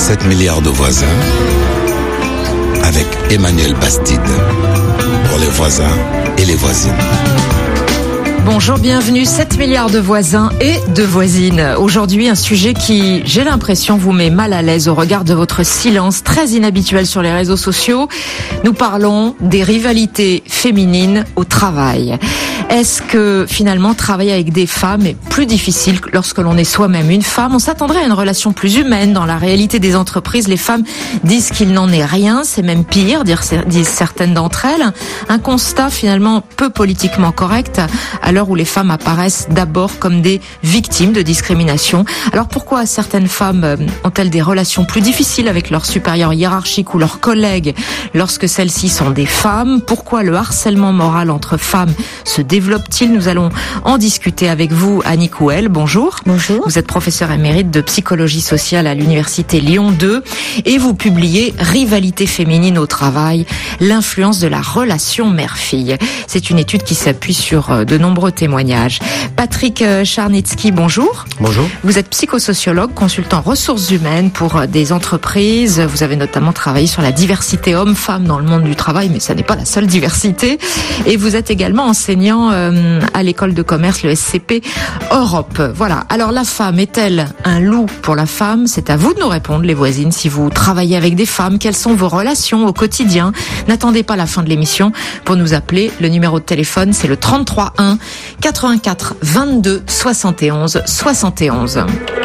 7 milliards de voisins avec Emmanuel Bastide pour les voisins et les voisines. Bonjour, bienvenue, 7 milliards de voisins et de voisines. Aujourd'hui, un sujet qui, j'ai l'impression, vous met mal à l'aise au regard de votre silence très inhabituel sur les réseaux sociaux. Nous parlons des rivalités féminines au travail. Est-ce que, finalement, travailler avec des femmes est plus difficile lorsque l'on est soi-même une femme? On s'attendrait à une relation plus humaine. Dans la réalité des entreprises, les femmes disent qu'il n'en est rien, c'est même pire, disent certaines d'entre elles. Un constat, finalement, peu politiquement correct, à l'heure où les femmes apparaissent d'abord comme des victimes de discrimination. Alors pourquoi certaines femmes ont-elles des relations plus difficiles avec leurs supérieurs hiérarchiques ou leurs collègues lorsque celles-ci sont des femmes? Pourquoi le harcèlement moral entre femmes se développe-t-il? Nous allons en discuter avec vous, Annie Couel. Bonjour. Bonjour. Vous êtes professeure émérite de psychologie sociale à l'université Lyon 2 et vous publiez Rivalité féminine au travail, l'influence de la relation mère-fille. C'est une étude qui s'appuie sur de nombreux témoignages. Patrick Charnitsky, bonjour. Bonjour. Vous êtes psychosociologue, consultant ressources humaines pour des entreprises. Vous avez notamment travaillé sur la diversité homme-femme dans le monde du travail, mais ça n'est pas la seule diversité. Et vous êtes également enseignant à l'école de commerce, le SCP Europe. Voilà. Alors la femme est-elle un loup pour la femme? C'est à vous de nous répondre, les voisines. Si vous travaillez avec des femmes, quelles sont vos relations au quotidien? N'attendez pas la fin de l'émission pour nous appeler. Le numéro de téléphone, c'est le 33 1 84 22 71 71.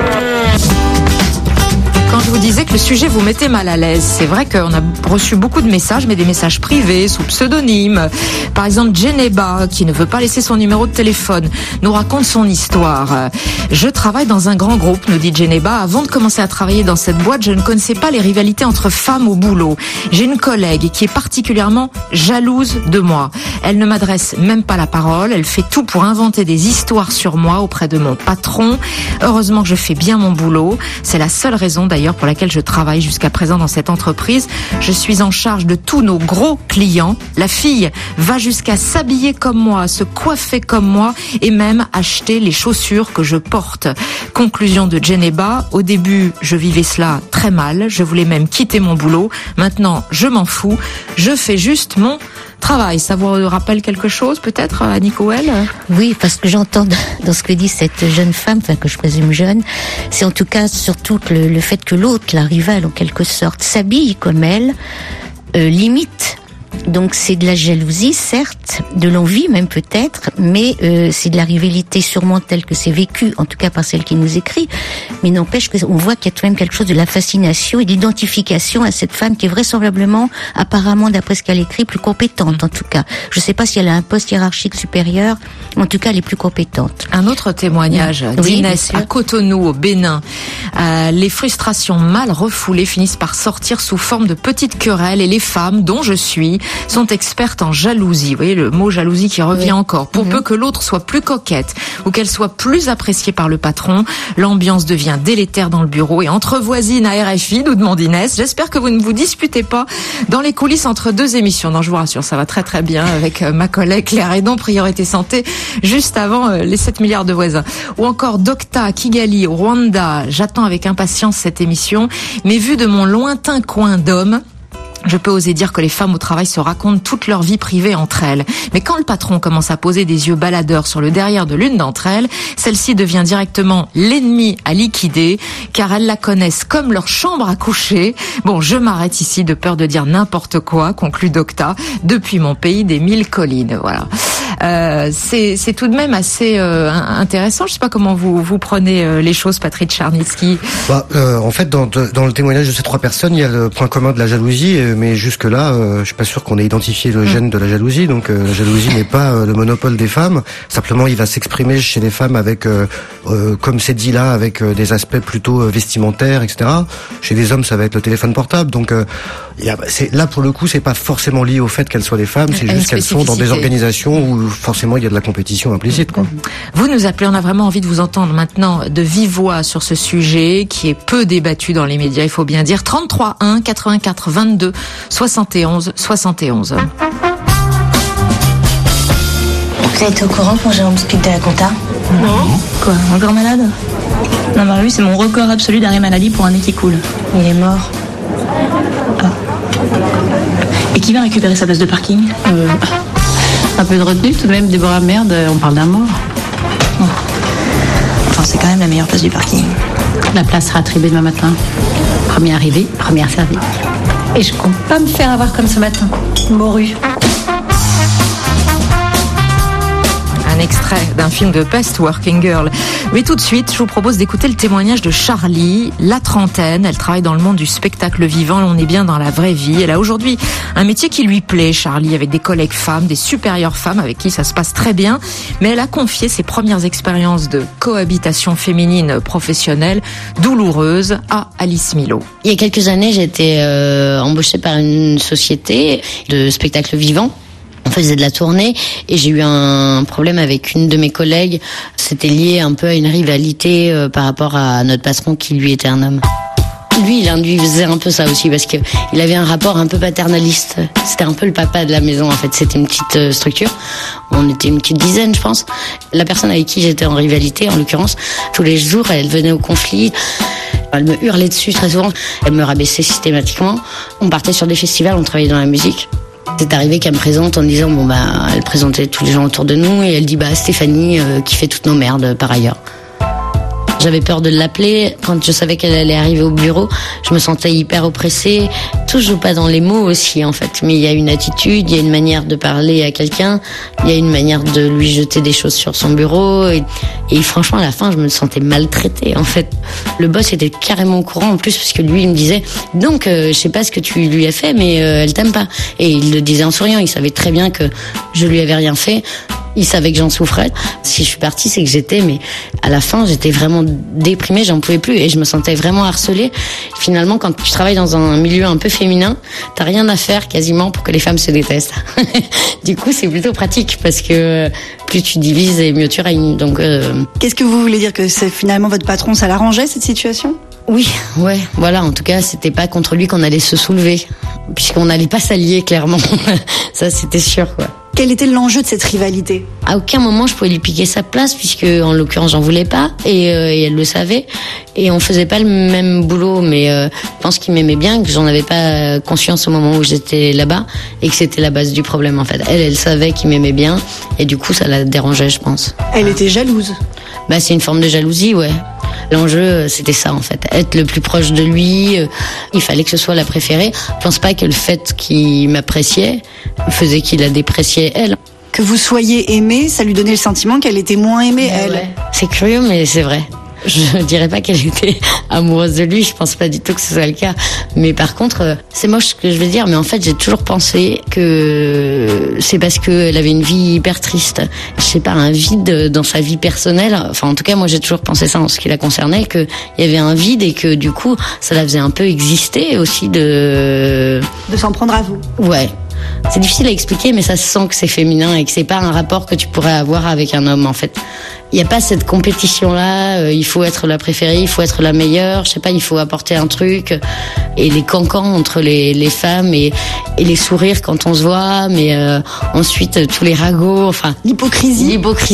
Quand je vous disais que le sujet vous mettait mal à l'aise, c'est vrai qu'on a reçu beaucoup de messages, mais des messages privés, sous pseudonyme. Par exemple, Geneba, qui ne veut pas laisser son numéro de téléphone, nous raconte son histoire. Je travaille dans un grand groupe, nous dit Geneba. Avant de commencer à travailler dans cette boîte, je ne connaissais pas les rivalités entre femmes au boulot. J'ai une collègue qui est particulièrement jalouse de moi. Elle ne m'adresse même pas la parole. Elle fait tout pour inventer des histoires sur moi auprès de mon patron. Heureusement que je fais bien mon boulot. C'est la seule raison d'ailleurs pour laquelle je travaille jusqu'à présent dans cette entreprise. Je suis en charge de tous nos gros clients. La fille va jusqu'à s'habiller comme moi, se coiffer comme moi et même acheter les chaussures que je porte. Conclusion de Geneba. Au début, je vivais cela très mal. Je voulais même quitter mon boulot. Maintenant, je m'en fous. Je fais juste mon travail. Ça vous rappelle quelque chose, peut-être, Annie Couel? Oui, parce que j'entends dans ce que dit cette jeune femme, enfin que je présume jeune, c'est en tout cas surtout que le fait que l'autre, la rivale en quelque sorte, s'habille comme elle, limite. Donc c'est de la jalousie, certes, de l'envie même peut-être, mais c'est de la rivalité sûrement telle que c'est vécu, en tout cas par celle qui nous écrit, mais n'empêche qu'on voit qu'il y a tout de même quelque chose de la fascination et d'identification à cette femme qui est vraisemblablement, apparemment d'après ce qu'elle écrit, plus compétente en tout cas. Je ne sais pas si elle a un poste hiérarchique supérieur, en tout cas elle est plus compétente. Un autre témoignage d'Inès à Cotonou au Bénin. Les frustrations mal refoulées finissent par sortir sous forme de petites querelles et les femmes, dont je suis, sont expertes en jalousie. Vous voyez le mot jalousie qui revient encore. Pour peu que l'autre soit plus coquette ou qu'elle soit plus appréciée par le patron, l'ambiance devient délétère dans le bureau et entre voisines à RFI, nous demande Inès. J'espère que vous ne vous disputez pas dans les coulisses entre deux émissions. Non, je vous rassure, ça va très très bien avec ma collègue Claire Hédon, Priorité Santé, juste avant les 7 milliards de voisins. Ou encore Docta à Kigali, au Rwanda. J'attends avec impatience cette émission, mais vu de mon lointain coin d'homme, je peux oser dire que les femmes au travail se racontent toute leur vie privée entre elles. Mais quand le patron commence à poser des yeux baladeurs sur le derrière de l'une d'entre elles, celle-ci devient directement l'ennemie à liquider, car elles la connaissent comme leur chambre à coucher. Bon, je m'arrête ici de peur de dire n'importe quoi, conclut Docta, depuis mon pays des 1000 collines. Voilà. C'est tout de même assez intéressant. Je sais pas comment vous prenez les choses, Patrick Charnitsky. En fait, dans le témoignage de ces trois personnes, il y a le point commun de la jalousie, mais jusque-là, je suis pas sûr qu'on ait identifié le gène de la jalousie. Donc, la jalousie n'est pas le monopole des femmes. Simplement, il va s'exprimer chez les femmes avec, comme c'est dit là, avec des aspects plutôt vestimentaires, etc. Chez les hommes, ça va être le téléphone portable. Donc, là, pour le coup, c'est pas forcément lié au fait qu'elles soient des femmes. C'est juste qu'elles sont dans des organisations où forcément il y a de la compétition implicite, quoi. Vous nous appelez, on a vraiment envie de vous entendre maintenant de vive voix sur ce sujet qui est peu débattu dans les médias, il faut bien dire. 33 1 84 22 71 71. Vous êtes au courant pour Jérôme Spic de la compta? Non. Quoi, encore malade? Non, bah oui, c'est mon record absolu d'arrêt maladie pour un nez qui coule. Il est mort. Ah. Et qui va récupérer sa place de parking? Un peu de retenue tout de même, Déborah, merde, on parle d'un mort. Enfin, c'est quand même la meilleure place du parking. La place sera attribuée demain matin. Premier arrivé, première servie. Et je compte pas me faire avoir comme ce matin. Morue. Un extrait d'un film de Pest, Working Girl. Mais tout de suite, je vous propose d'écouter le témoignage de Charlie, la trentaine. Elle travaille dans le monde du spectacle vivant. On est bien dans la vraie vie. Elle a aujourd'hui un métier qui lui plaît, Charlie, avec des collègues femmes, des supérieures femmes avec qui ça se passe très bien. Mais elle a confié ses premières expériences de cohabitation féminine professionnelle douloureuse à Alice Milo. Il y a quelques années, j'ai été embauchée par une société de spectacle vivant. On faisait de la tournée et j'ai eu un problème avec une de mes collègues. C'était lié un peu à une rivalité par rapport à notre patron qui lui était un homme. Lui, il induisait un peu ça aussi parce que il avait un rapport un peu paternaliste. C'était un peu le papa de la maison en fait. C'était une petite structure. On était une petite dizaine, je pense. La personne avec qui j'étais en rivalité, en l'occurrence, tous les jours, elle venait au conflit. Elle me hurlait dessus très souvent. Elle me rabaissait systématiquement. On partait sur des festivals, on travaillait dans la musique. C'est arrivé qu'elle me présente en disant elle présentait tous les gens autour de nous et elle dit Stéphanie qui fait toutes nos merdes par ailleurs. J'avais peur de l'appeler quand je savais qu'elle allait arriver au bureau. Je me sentais hyper oppressée. Tout joue pas dans les mots aussi en fait, mais il y a une attitude, il y a une manière de parler à quelqu'un, il y a une manière de lui jeter des choses sur son bureau et franchement à la fin je me sentais maltraitée en fait. Le boss était carrément au courant en plus parce que lui il me disait donc je sais pas ce que tu lui as fait mais elle t'aime pas et il le disait en souriant. Il savait très bien que je lui avais rien fait. Il savait que j'en souffrais. Si je suis partie, c'est que mais à la fin, j'étais vraiment déprimée, j'en pouvais plus et je me sentais vraiment harcelée. Finalement, quand tu travailles dans un milieu un peu féminin, t'as rien à faire quasiment pour que les femmes se détestent. Du coup, c'est plutôt pratique parce que plus tu divises et mieux tu règnes. Donc, Qu'est-ce que vous voulez dire que c'est finalement votre patron, ça l'arrangeait cette situation? Oui, ouais, voilà. En tout cas, c'était pas contre lui qu'on allait se soulever, puisqu'on n'allait pas s'allier clairement. Ça, c'était sûr, quoi. Quel était l'enjeu de cette rivalité? À aucun moment je pouvais lui piquer sa place puisque en l'occurrence j'en voulais pas et elle le savait et on faisait pas le même boulot mais je pense qu'il m'aimait bien, que j'en avais pas conscience au moment où j'étais là-bas et que c'était la base du problème en fait. Elle savait qu'il m'aimait bien et du coup ça la dérangeait je pense. Elle était jalouse? C'est une forme de jalousie, ouais. L'enjeu, c'était ça, en fait. Être le plus proche de lui, il fallait que ce soit la préférée. Je pense pas que le fait qu'il m'appréciait faisait qu'il la dépréciait, elle. Que vous soyez aimée, ça lui donnait le sentiment qu'elle était moins aimée, elle. Ouais. C'est curieux, mais c'est vrai. Je dirais pas qu'elle était amoureuse de lui, je pense pas du tout que ce soit le cas. Mais par contre, c'est moche ce que je vais dire, mais en fait, j'ai toujours pensé que c'est parce qu'elle avait une vie hyper triste. Je sais pas, un vide dans sa vie personnelle. Enfin, en tout cas, moi, j'ai toujours pensé ça en ce qui la concernait, qu'il y avait un vide et que du coup, ça la faisait un peu exister aussi de s'en prendre à vous. Ouais. C'est difficile à expliquer, mais ça se sent que c'est féminin et que c'est pas un rapport que tu pourrais avoir avec un homme, en fait. Il n'y a pas cette compétition-là, il faut être la préférée, il faut être la meilleure, je sais pas, il faut apporter un truc. Et les cancans entre les femmes et les sourires quand on se voit, mais ensuite tous les ragots, enfin... L'hypocrisie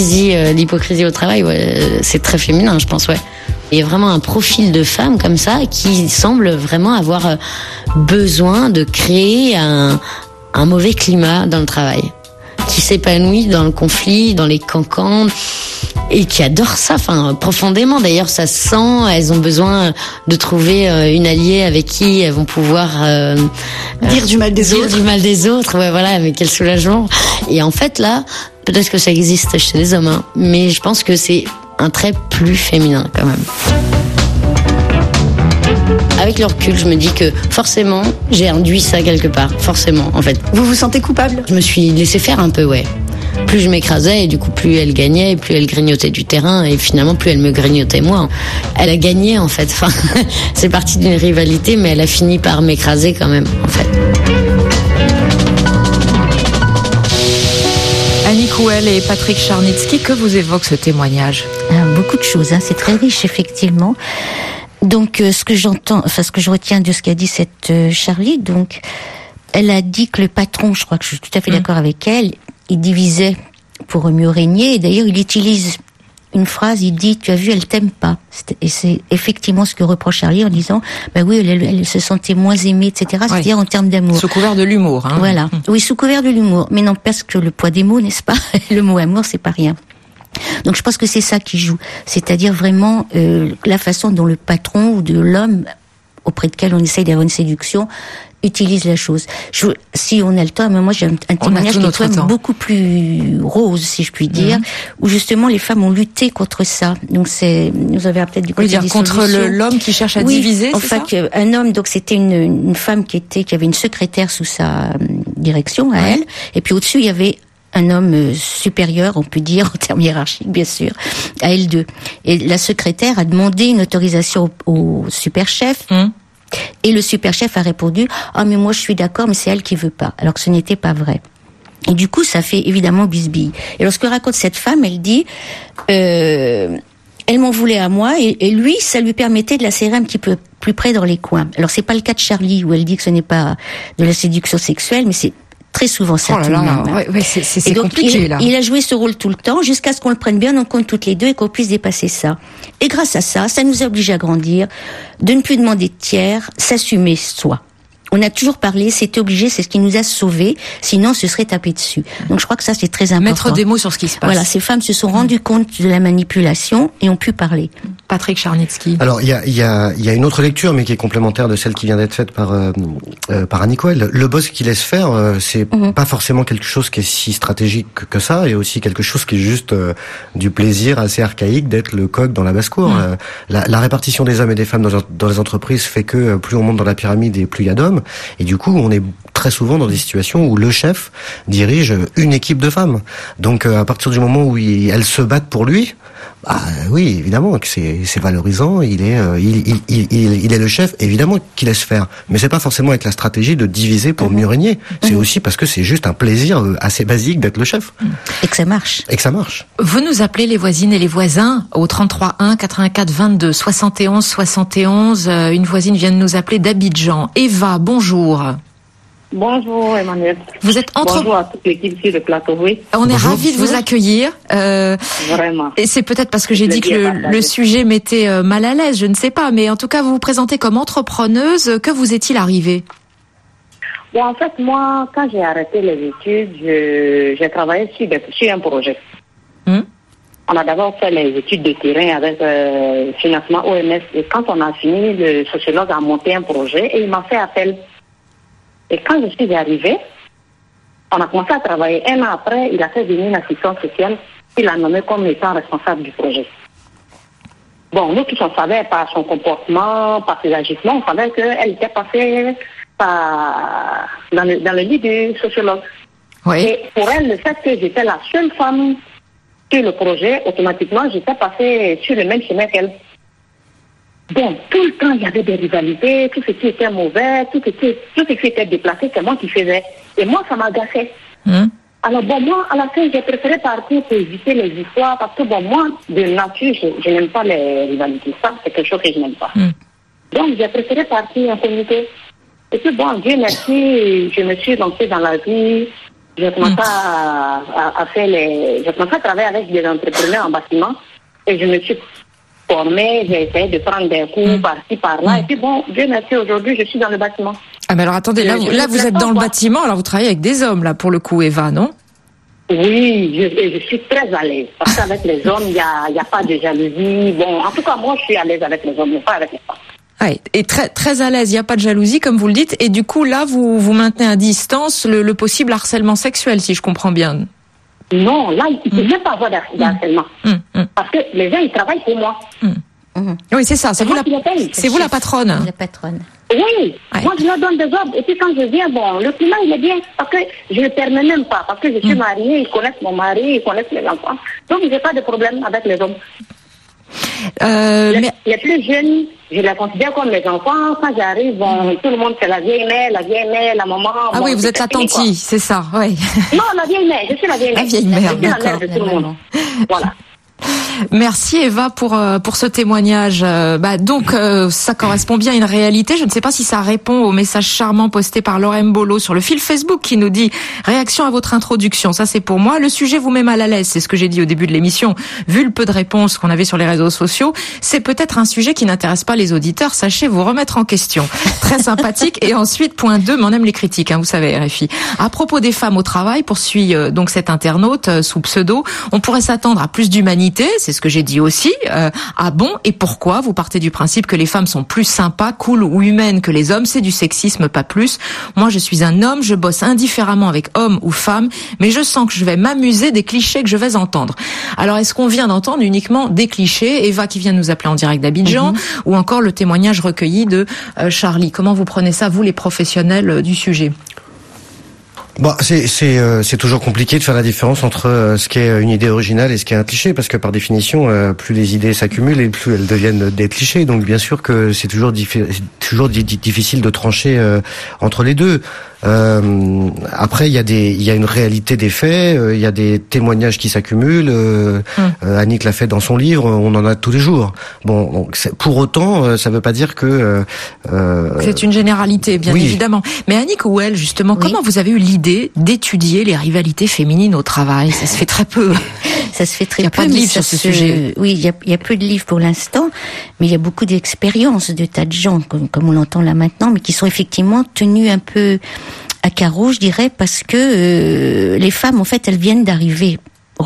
au travail, ouais, c'est très féminin, je pense, ouais. Il y a vraiment un profil de femme comme ça qui semble vraiment avoir besoin de créer un mauvais climat dans le travail, qui s'épanouit dans le conflit, dans les cancans, et qui adore ça, enfin profondément. D'ailleurs, ça se sent. Elles ont besoin de trouver une alliée avec qui elles vont pouvoir dire du mal des autres. Ouais, voilà, mais quel soulagement. Et en fait, là, peut-être que ça existe chez les hommes, mais je pense que c'est un trait plus féminin quand même. Avec le recul, je me dis que forcément, j'ai induit ça quelque part. Forcément, en fait. Vous vous sentez coupable? Je me suis laissé faire un peu, ouais. Plus je m'écrasais, et du coup, plus elle gagnait, et plus elle grignotait du terrain, et finalement, plus elle me grignotait moi. Elle a gagné, en fait. Enfin, c'est parti d'une rivalité, mais elle a fini par m'écraser quand même, en fait. Annie Kouel et Patrick Charnitsky, que vous évoque ce témoignage? Beaucoup de choses, c'est très riche, effectivement. Donc, ce que je retiens de ce qu'a dit cette Charlie, donc, elle a dit que le patron, je crois que je suis tout à fait d'accord avec elle, il divisait pour mieux régner. Et d'ailleurs, il utilise une phrase, il dit, tu as vu, elle t'aime pas. Et c'est effectivement ce que reproche Charlie en disant, oui, elle se sentait moins aimée, etc. C'est-à-dire en termes d'amour. Sous couvert de l'humour, hein. Voilà. Oui, sous couvert de l'humour. Mais n'empêche que le poids des mots, n'est-ce pas? Le mot amour, c'est pas rien. Donc je pense que c'est ça qui joue. C'est-à-dire vraiment, la façon dont le patron ou de l'homme auprès de quel on essaye d'avoir une séduction, utilise la chose. Si on a le temps, mais moi j'ai un témoignage qui est quand même beaucoup plus rose, si je puis dire, où justement les femmes ont lutté contre ça. Donc nous avez peut-être du côté dire contre l'homme qui cherche à diviser, c'est ça? Enfin, un homme, donc c'était une femme qui avait une secrétaire sous sa direction à elle, et puis au-dessus il y avait un homme supérieur, on peut dire, en termes hiérarchiques, bien sûr, à elle deux. Et la secrétaire a demandé une autorisation au super-chef. Et le super-chef a répondu « Ah, mais moi je suis d'accord, mais c'est elle qui veut pas », alors que ce n'était pas vrai. Et du coup, ça fait évidemment bisbille. Et lorsque raconte cette femme, elle dit elle m'en voulait à moi, et lui, ça lui permettait de la serrer un petit peu plus près dans les coins. Alors c'est pas le cas de Charlie, où elle dit que ce n'est pas de la séduction sexuelle, mais c'est très souvent ça. C'est compliqué, là. Il a joué ce rôle tout le temps, jusqu'à ce qu'on le prenne bien en compte toutes les deux et qu'on puisse dépasser ça. Et grâce à ça, ça nous oblige à grandir, de ne plus demander de tiers, s'assumer soi. On a toujours parlé, c'était obligé, c'est ce qui nous a sauvés, sinon on se serait tapé dessus. Donc je crois que ça c'est très important. Mettre des mots sur ce qui se passe. Voilà, ces femmes se sont rendues compte de la manipulation et ont pu parler. Patrick Charnitsky. Alors il y a une autre lecture, mais qui est complémentaire de celle qui vient d'être faite par Annie Coel. Le boss qui laisse faire, c'est pas forcément quelque chose qui est si stratégique que ça, et aussi quelque chose qui est juste du plaisir assez archaïque d'être le coq dans la basse-cour. La répartition des hommes et des femmes dans les entreprises fait que plus on monte dans la pyramide et plus il y a d'hommes. Et du coup, on est très souvent dans des situations où le chef dirige une équipe de femmes. Donc, à partir du moment où elles se battent pour lui, oui, évidemment que c'est valorisant. Il est le chef, évidemment qu'il laisse faire. Mais c'est pas forcément avec la stratégie de diviser pour mieux régner. C'est aussi parce que c'est juste un plaisir assez basique d'être le chef. Et que ça marche. Vous nous appelez les voisines et les voisins au 33 1 84 22 71 71. Une voisine vient de nous appeler d'Abidjan. Eva, bonjour. Bonjour Emmanuel. Vous êtes Bonjour à toute l'équipe sur le plateau, oui. On est ravis de vous accueillir. Vraiment. Et c'est peut-être parce que j'ai dit que le sujet m'était mal à l'aise, je ne sais pas. Mais en tout cas, vous vous présentez comme entrepreneuse. Que vous est-il arrivé? Bon, en fait, moi, quand j'ai arrêté les études, j'ai travaillé sur un projet. On a d'abord fait les études de terrain avec financement OMS. Et quand on a fini, le sociologue a monté un projet et il m'a fait appel. Et quand je suis arrivée, on a commencé à travailler. Un an après, il a fait venir une assistante sociale. Il l'a nommé comme étant responsable du projet. Bon, nous tous, on savait par son comportement, par ses agissements, on savait qu'elle était passée dans le lit du sociologue. Oui. Et pour elle, le fait que j'étais la seule femme sur le projet, automatiquement, j'étais passée sur le même chemin qu'elle. Bon, tout le temps, il y avait des rivalités, tout ce qui était mauvais, tout ce qui était déplacé, c'est moi qui faisais. Et moi, ça m'agaçait. Alors, bon, moi, à la fin, j'ai préféré partir pour éviter les histoires, parce que, bon, moi, de nature, je n'aime pas les rivalités. Ça, c'est quelque chose que je n'aime pas. Donc, j'ai préféré partir en comité. Et puis, bon, Dieu merci, je me suis lancée dans la vie. J'ai commencé j'ai commencé à travailler avec des entrepreneurs en bâtiment. Et je me suis formée, j'ai essayé de prendre des cours par-ci, par-là. Et puis bon, Dieu merci, aujourd'hui, je suis dans le bâtiment. Ah, mais alors attendez, là vous êtes dans le bâtiment, alors vous travaillez avec des hommes, là, pour le coup, Eva, non? Oui, je suis très à l'aise. Parce qu'avec les hommes, il n'y a pas de jalousie. Bon, en tout cas, moi, je suis à l'aise avec les hommes, mais pas avec les femmes. Ouais, et très, très à l'aise, il n'y a pas de jalousie, comme vous le dites. Et du coup, là, vous maintenez à distance le possible harcèlement sexuel, si je comprends bien. Non, là, il ne peut même pas avoir d'harcèlement. Parce que les gens, ils travaillent pour moi. Oui, c'est ça. C'est vous la patronne. La patronne. Oui, moi, je leur donne des ordres. Et puis, quand je viens, bon, le climat, il est bien. Parce que je ne le permets même pas. Parce que je suis mariée, ils connaissent mon mari, ils connaissent mes enfants. Donc, je n'ai pas de problème avec les hommes. Les plus jeunes, je les considère comme mes enfants. Quand j'arrive, tout le monde c'est la vieille mère, la maman. Ah oui, vous êtes la tantille, c'est ça, oui. Non, la vieille mère, je suis la vieille mère. La vieille mère, je suis la mère de tout le monde. Voilà. Merci Eva pour ce témoignage. Donc ça correspond bien à une réalité. Je ne sais pas si ça répond au message charmant posté par Lorraine Bolo sur le fil Facebook qui nous dit réaction à votre introduction. Ça c'est pour moi. Le sujet vous met mal à l'aise. C'est ce que j'ai dit au début de l'émission. Vu le peu de réponses qu'on avait sur les réseaux sociaux, c'est peut-être un sujet qui n'intéresse pas les auditeurs. Sachez vous remettre en question. Très sympathique. Et ensuite point 2, mais on aime les critiques. Vous savez RFI. À propos des femmes au travail, poursuit donc cet internaute sous pseudo. On pourrait s'attendre à plus d'humanité. C'est ce que j'ai dit aussi. Ah bon, et pourquoi? Vous partez du principe que les femmes sont plus sympas, cool ou humaines que les hommes. C'est du sexisme, pas plus. Moi, je suis un homme, je bosse indifféremment avec homme ou femme, mais je sens que je vais m'amuser des clichés que je vais entendre. Alors, est-ce qu'on vient d'entendre uniquement des clichés? Eva qui vient de nous appeler en direct d'Abidjan, ou encore le témoignage recueilli de Charlie. Comment vous prenez ça, vous, les professionnels du sujet? C'est toujours compliqué de faire la différence entre ce qui est une idée originale et ce qui est un cliché, parce que par définition, plus les idées s'accumulent et plus elles deviennent des clichés. Donc bien sûr que c'est toujours difficile de trancher entre les deux. Après, il y a une réalité des faits, il y a des témoignages qui s'accumulent. Annick l'a fait dans son livre, on en a tous les jours. Bon, donc pour autant, ça veut pas dire que c'est une généralité, bien évidemment. Mais Annick Ouel, justement, comment vous avez eu l'idée d'étudier les rivalités féminines au travail? Ça se fait très peu. Ça se fait très peu. Il n'y a pas de livre sur ce sujet. Oui, il y a peu de livres pour l'instant, mais il y a beaucoup d'expériences de tas de gens, comme on l'entend là maintenant, mais qui sont effectivement tenus un peu à carreau, je dirais, parce que les femmes, en fait, elles viennent d'arriver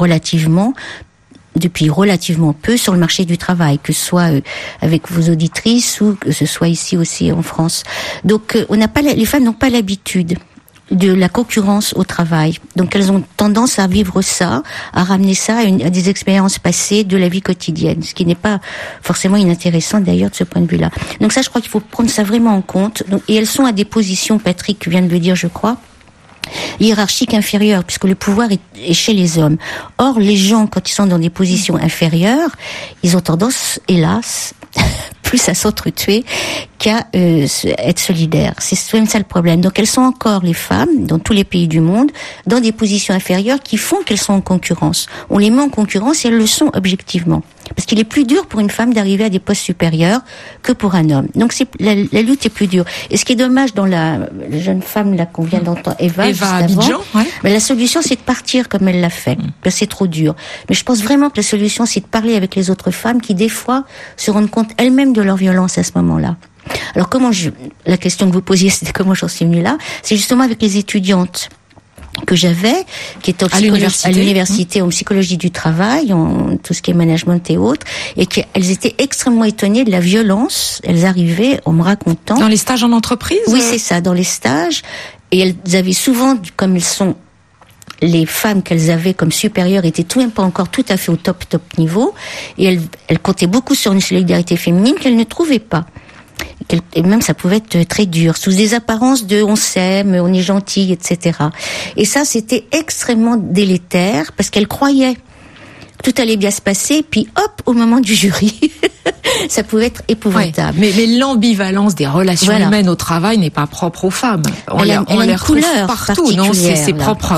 depuis relativement peu sur le marché du travail, que ce soit avec vos auditrices ou que ce soit ici aussi en France. Donc, les femmes n'ont pas l'habitude de la concurrence au travail. Donc elles ont tendance à vivre ça, à ramener ça à des expériences passées de la vie quotidienne, ce qui n'est pas forcément inintéressant d'ailleurs de ce point de vue-là. Donc ça, je crois qu'il faut prendre ça vraiment en compte. Et elles sont à des positions, Patrick vient de le dire, je crois, hiérarchiques inférieures, puisque le pouvoir est chez les hommes. Or, les gens, quand ils sont dans des positions inférieures, ils ont tendance, hélas, plus à s'entretuer qu'à être solidaires. C'est même ça le problème. Donc elles sont encore, les femmes, dans tous les pays du monde, dans des positions inférieures qui font qu'elles sont en concurrence. On les met en concurrence et elles le sont objectivement. Parce qu'il est plus dur pour une femme d'arriver à des postes supérieurs que pour un homme. Donc la lutte est plus dure. Et ce qui est dommage dans la jeune femme là qu'on vient d'entendre, Eva Abidjan, mais la solution c'est de partir comme elle l'a fait. Parce que c'est trop dur. Mais je pense vraiment que la solution c'est de parler avec les autres femmes qui des fois se rendent compte elles-mêmes de leur violence à ce moment-là. Alors la question que vous posiez, c'était comment j'en suis venue là, c'est justement avec les étudiantes que j'avais, qui étaient à l'université en psychologie du travail, en tout ce qui est management et autres, et qu'elles étaient extrêmement étonnées de la violence. Elles arrivaient en me racontant. Dans les stages en entreprise? Oui, c'est ça, dans les stages. Et elles avaient souvent, comme elles sont, les femmes qu'elles avaient comme supérieures étaient tout de même pas encore tout à fait au top niveau, et elles comptaient beaucoup sur une solidarité féminine qu'elles ne trouvaient pas. Et même ça pouvait être très dur, sous des apparences de on s'aime, on est gentil, etc. Et ça, c'était extrêmement délétère, parce qu'elles croyaient que tout allait bien se passer, puis hop, au moment du jury, ça pouvait être épouvantable. Mais l'ambivalence des relations humaines au travail n'est pas propre aux femmes. On les retrouve partout, non? C'est propre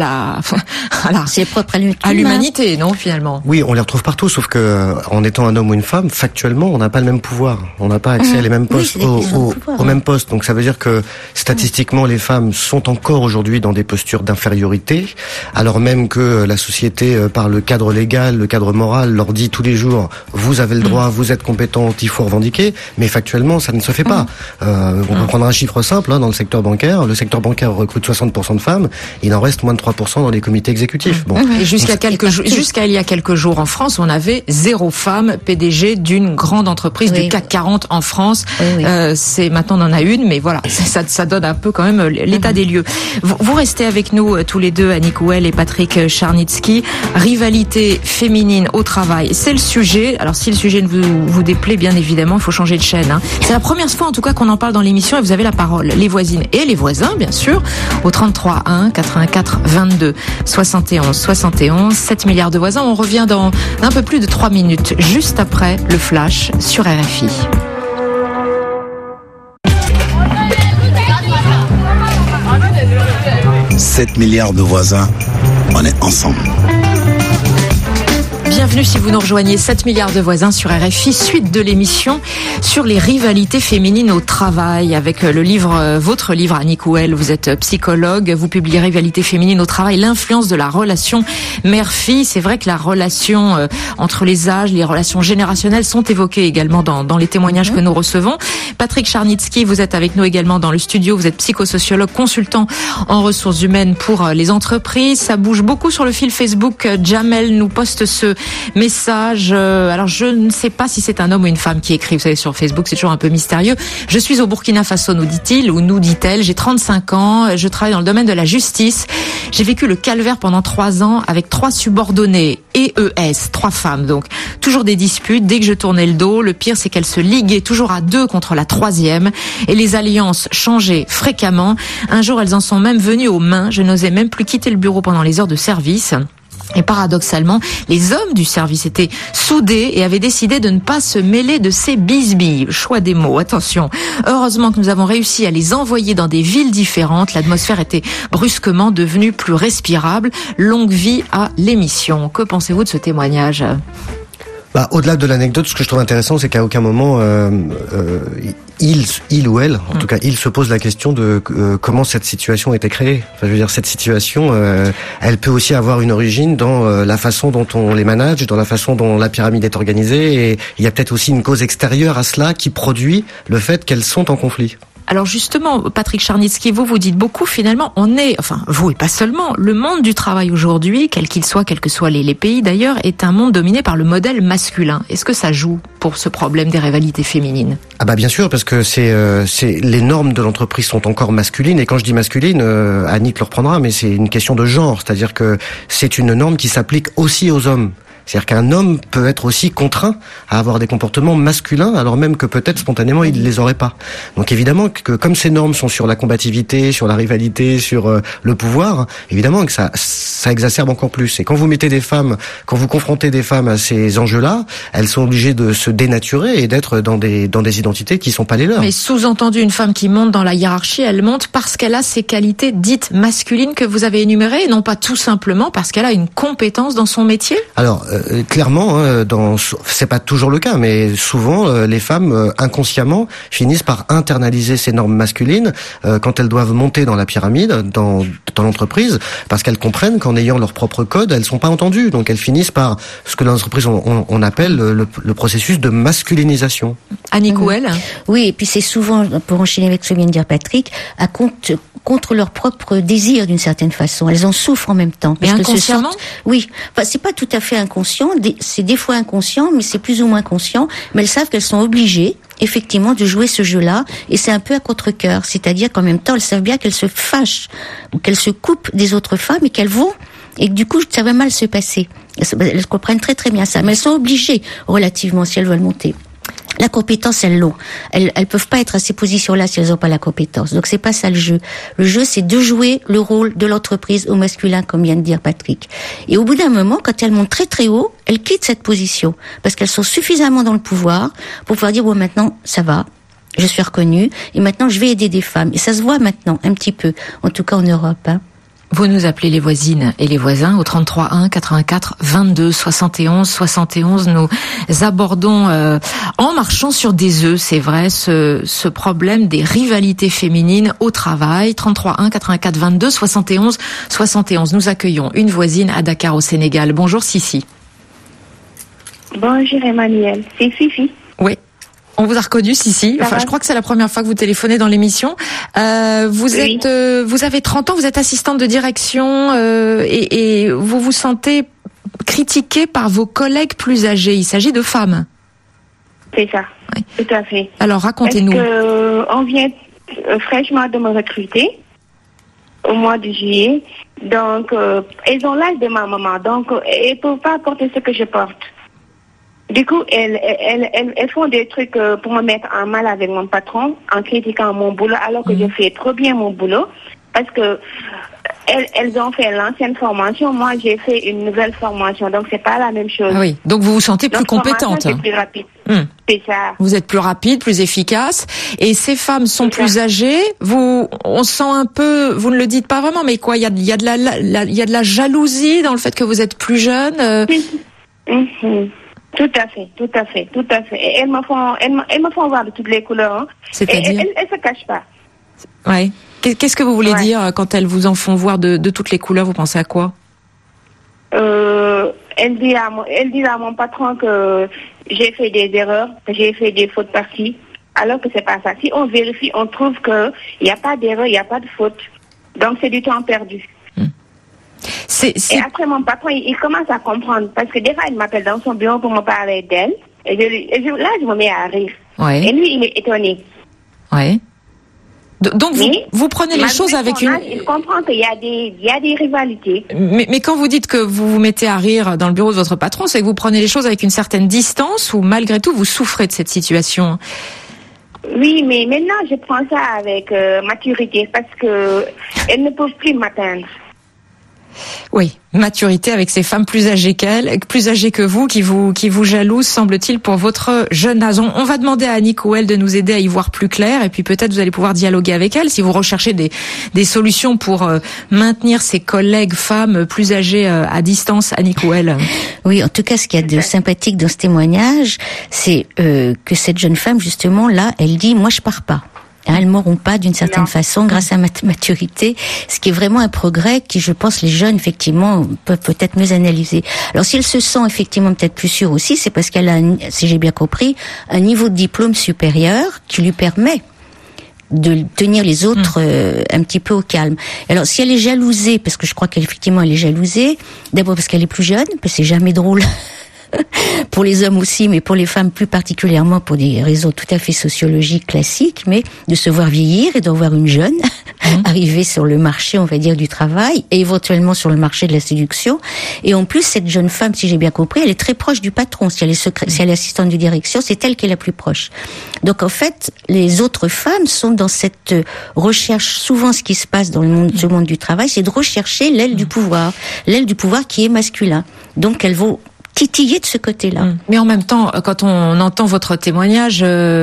c'est propre à l'humanité, non, finalement? Oui, on les retrouve partout, sauf que en étant un homme ou une femme, factuellement, on n'a pas le même pouvoir. On n'a pas accès à les mêmes postes, aux mêmes postes. Donc ça veut dire que statistiquement, les femmes sont encore aujourd'hui dans des postures d'infériorité, alors même que la société, par le cadre légal, le cadre moral, leur dit tous les jours, vous avez le droit, vous êtes compétente, il faut revendiquer, mais factuellement, ça ne se fait pas. On peut prendre un chiffre simple, dans le secteur bancaire. Le secteur bancaire recrute 60% de femmes, il en reste moins de 3% dans les comités exécutifs. Bon. Et jusqu'à il y a quelques jours en France, on avait 0 femme PDG d'une grande entreprise du CAC 40 en France. Maintenant, on en a une, mais voilà, ça donne un peu quand même l'état des lieux. Vous restez avec nous tous les deux, Annick Ouel et Patrick Charnitsky. Rivalité féminine au travail, c'est le sujet. Alors si le sujet ne vous déplaît, bien évidemment, il faut changer de chaîne. C'est la première fois en tout cas qu'on en parle dans l'émission et vous avez la parole. Les voisines et les voisins, bien sûr, au 33 1 84 22 71 71. 7 milliards de voisins. On revient dans un peu plus de 3 minutes, juste après le flash sur RFI. « 7 milliards de voisins, on est ensemble. » Bienvenue si vous nous rejoignez, 7 milliards de voisins sur RFI, suite de l'émission sur les rivalités féminines au travail avec le livre, votre livre Annick Houel, vous êtes psychologue, vous publiez Rivalité féminine au travail, l'influence de la relation mère-fille. C'est vrai que la relation entre les âges, les relations générationnelles sont évoquées également dans les témoignages que nous recevons. Patrick Charnitsky, vous êtes avec nous également dans le studio, vous êtes psychosociologue, consultant en ressources humaines pour les entreprises. Ça bouge beaucoup sur le fil Facebook. Jamel nous poste ce message. Alors je ne sais pas si c'est un homme ou une femme qui écrit. Vous savez, sur Facebook, c'est toujours un peu mystérieux. Je suis au Burkina Faso, nous dit-il, ou nous dit-elle. J'ai 35 ans. Je travaille dans le domaine de la justice. J'ai vécu le calvaire pendant 3 ans avec 3 subordonnées. EES, 3 femmes. Donc, toujours des disputes. Dès que je tournais le dos, le pire, c'est qu'elles se liguaient toujours à 2 contre la 3e. Et les alliances changeaient fréquemment. Un jour, elles en sont même venues aux mains. Je n'osais même plus quitter le bureau pendant les heures de service. Et paradoxalement, les hommes du service étaient soudés et avaient décidé de ne pas se mêler de ces bisbilles. Choix des mots, attention. Heureusement que nous avons réussi à les envoyer dans des villes différentes. L'atmosphère était brusquement devenue plus respirable. Longue vie à l'émission. Que pensez-vous de ce témoignage ? Au-delà de l'anecdote, ce que je trouve intéressant, c'est qu'à aucun moment, il ou elle, en tout cas, il se pose la question de comment cette situation a été créée. Enfin, je veux dire, cette situation, elle peut aussi avoir une origine dans la façon dont on les manage, dans la façon dont la pyramide est organisée, et il y a peut-être aussi une cause extérieure à cela qui produit le fait qu'elles sont en conflit. Alors justement, Patrick Charnitsky, vous dites beaucoup, finalement, vous et pas seulement, le monde du travail aujourd'hui, quel qu'il soit, quels que soient les pays d'ailleurs, est un monde dominé par le modèle masculin. Est-ce que ça joue pour ce problème des rivalités féminines ? Bien sûr, parce que les normes de l'entreprise sont encore masculines, et quand je dis masculine, Annick le reprendra, mais c'est une question de genre, c'est-à-dire que c'est une norme qui s'applique aussi aux hommes. C'est-à-dire qu'un homme peut être aussi contraint à avoir des comportements masculins, alors même que peut-être spontanément il les aurait pas. Donc évidemment que comme ces normes sont sur la combativité, sur la rivalité, sur le pouvoir, évidemment que ça exacerbe encore plus. Et quand vous confrontez des femmes à ces enjeux-là, elles sont obligées de se dénaturer et d'être dans des identités qui sont pas les leurs. Mais sous-entendu, une femme qui monte dans la hiérarchie, elle monte parce qu'elle a ces qualités dites masculines que vous avez énumérées, et non pas tout simplement parce qu'elle a une compétence dans son métier ? Alors clairement, c'est pas toujours le cas, mais souvent les femmes inconsciemment finissent par internaliser ces normes masculines quand elles doivent monter dans la pyramide, dans l'entreprise, parce qu'elles comprennent qu'en ayant leur propre code, elles sont pas entendues. Donc elles finissent par ce que dans l'entreprise on appelle le processus de masculinisation. Annick Houel. Oui, et puis c'est souvent, pour enchaîner avec ce que vient de dire Patrick, contre leur propre désir d'une certaine façon. Elles en souffrent en même temps. Mais inconsciemment ? Oui. C'est pas tout à fait inconscient. C'est des fois inconscient, mais c'est plus ou moins conscient. Mais elles savent qu'elles sont obligées, effectivement, de jouer ce jeu-là. Et c'est un peu à contre-cœur. C'est-à-dire qu'en même temps, elles savent bien qu'elles se fâchent, ou qu'elles se coupent des autres femmes et qu'elles vont, et que du coup, ça va mal se passer. Elles comprennent très très bien ça. Mais elles sont obligées, relativement, si elles veulent monter. La compétence, elles l'ont. Elles peuvent pas être à ces positions-là si elles n'ont pas la compétence. Donc c'est pas ça le jeu. Le jeu, c'est de jouer le rôle de l'entreprise au masculin, comme vient de dire Patrick. Et au bout d'un moment, quand elles montent très très haut, elles quittent cette position parce qu'elles sont suffisamment dans le pouvoir pour pouvoir dire maintenant ça va, je suis reconnue et maintenant je vais aider des femmes. Et ça se voit maintenant un petit peu, en tout cas en Europe. Vous nous appelez les voisines et les voisins au 33 1 84 22 71 71. Nous abordons en marchant sur des œufs, c'est vrai, ce problème des rivalités féminines au travail. 33 1 84 22 71 71. Nous accueillons une voisine à Dakar au Sénégal. Bonjour Sissi. Bonjour Emmanuel, c'est Fifi. Oui. On vous a reconnu, Sissi. Enfin, je crois que c'est la première fois que vous téléphonez dans l'émission. Vous avez 30 ans, vous êtes assistante de direction et vous vous sentez critiquée par vos collègues plus âgés. Il s'agit de femmes. C'est ça, oui. Tout à fait. Alors, racontez-nous. On vient fraîchement de me recruter au mois de juillet. Donc, elles ont l'âge de ma maman. Donc, elles ne peuvent pas porter ce que je porte. Du coup, elles font des trucs pour me mettre en mal avec mon patron en critiquant mon boulot alors que je fais trop bien mon boulot parce que elles ont fait l'ancienne formation, moi j'ai fait une nouvelle formation, donc c'est pas la même chose. Ah oui, donc vous vous sentez plus compétente. C'est plus rapide. C'est ça. Vous êtes plus rapide, plus efficace, et ces femmes sont plus âgées. On sent un peu, vous ne le dites pas vraiment, mais quoi, il y a de la jalousie dans le fait que vous êtes plus jeune. Tout à fait. Et elles me font voir de toutes les couleurs. Hein. C'est-à-dire elles se cachent pas. Ouais. Qu'est-ce que vous voulez dire quand elles vous en font voir de toutes les couleurs? Vous pensez à quoi? Elle dit à mon patron que j'ai fait des erreurs, que j'ai fait des fautes par-ci, alors que c'est pas ça. Si on vérifie, on trouve que il y a pas d'erreur, il y a pas de faute. Donc c'est du temps perdu. Et après mon patron, il commence à comprendre parce que des fois il m'appelle dans son bureau pour me parler d'elle et là je me mets à rire. Ouais. Et lui il est étonné. Ouais. Donc vous prenez les choses avec une... Il comprend qu'il y a des rivalités. Mais quand vous dites que vous vous mettez à rire dans le bureau de votre patron, c'est que vous prenez les choses avec une certaine distance ou malgré tout vous souffrez de cette situation? Oui, mais maintenant je prends ça avec maturité parce que elles ne peuvent plus m'atteindre. Oui, maturité avec ces femmes plus âgées qu'elles, plus âgées que vous, qui vous jalousent, semble-t-il, pour votre jeune âge. On va demander à Annie Kouel de nous aider à y voir plus clair, et puis peut-être vous allez pouvoir dialoguer avec elle si vous recherchez des solutions pour maintenir ces collègues femmes plus âgées à distance. Annie Kouel. Oui, en tout cas, ce qu'il y a de sympathique dans ce témoignage, c'est que cette jeune femme, justement, là, elle dit « moi, je pars pas ». Elles m'auront pas d'une certaine façon grâce à ma maturité, ce qui est vraiment un progrès qui, je pense, les jeunes effectivement peuvent peut-être mieux analyser. Alors si elle se sent effectivement peut-être plus sûre aussi, c'est parce qu'elle a, si j'ai bien compris, un niveau de diplôme supérieur qui lui permet de tenir les autres un petit peu au calme. Alors si elle est jalousée, parce que je crois qu'effectivement elle est jalousée, d'abord parce qu'elle est plus jeune, parce que c'est jamais drôle. Pour les hommes aussi, mais pour les femmes plus particulièrement, pour des raisons tout à fait sociologiques classiques, mais de se voir vieillir et d'en voir une jeune arriver sur le marché, on va dire, du travail, et éventuellement sur le marché de la séduction. Et en plus, cette jeune femme, si j'ai bien compris, elle est très proche du patron. Si elle est assistante de direction, c'est elle qui est la plus proche. Donc en fait, les autres femmes sont dans cette recherche, souvent ce qui se passe dans ce monde du travail, c'est de rechercher l'aile du pouvoir qui est masculin. Donc elles vont titiller de ce côté-là. Mais en même temps, quand on entend votre témoignage,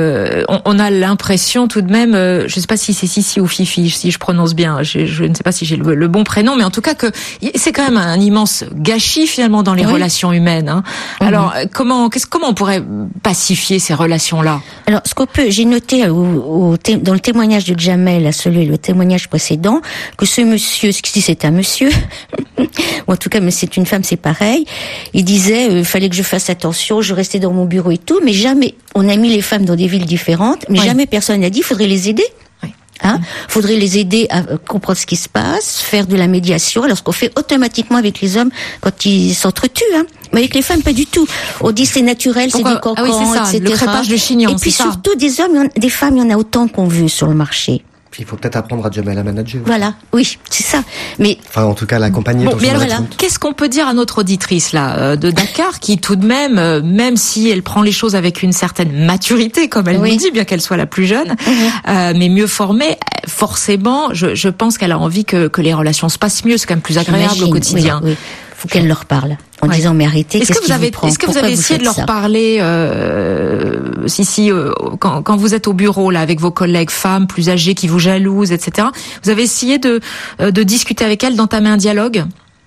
on a l'impression tout de même, je ne sais pas si c'est Sissi ou Fifi, si je prononce bien, je ne sais pas si j'ai le bon prénom, mais en tout cas que c'est quand même un immense gâchis finalement dans les relations humaines. Hein. Alors comment on pourrait pacifier ces relations-là? Alors ce qu'on peut, j'ai noté dans le témoignage de Jamel, le témoignage précédent, que ce monsieur, si c'est un monsieur, ou en tout cas mais c'est une femme, c'est pareil, il disait fallait que je fasse attention, je restais dans mon bureau et tout, mais jamais, on a mis les femmes dans des villes différentes, mais jamais personne n'a dit faudrait les aider. Faudrait les aider à comprendre ce qui se passe, faire de la médiation, alors ce qu'on fait automatiquement avec les hommes quand ils s'entretuent, mais avec les femmes pas du tout. On dit c'est naturel, c'est du cancan, etc. Le crépage de chignon. Et puis surtout des femmes, il y en a autant qu'on veut sur le marché. Il faut peut-être apprendre à Jamel à manager. Voilà, oui, c'est ça. Mais enfin, en tout cas, l'accompagner. Bon, mais alors là, qu'est-ce qu'on peut dire à notre auditrice là de Dakar, qui tout de même si elle prend les choses avec une certaine maturité, comme elle nous dit, bien qu'elle soit la plus jeune, mais mieux formée, forcément, je pense qu'elle a envie que les relations se passent mieux. C'est quand même plus agréable au quotidien. Oui. Faut qu'elle leur parle en disant mais arrêtez. Est-ce que vous avez essayé de leur parler, quand vous êtes au bureau là avec vos collègues femmes plus âgées qui vous jalousent, etc. Vous avez essayé de discuter avec elles, d'entamer un dialogue?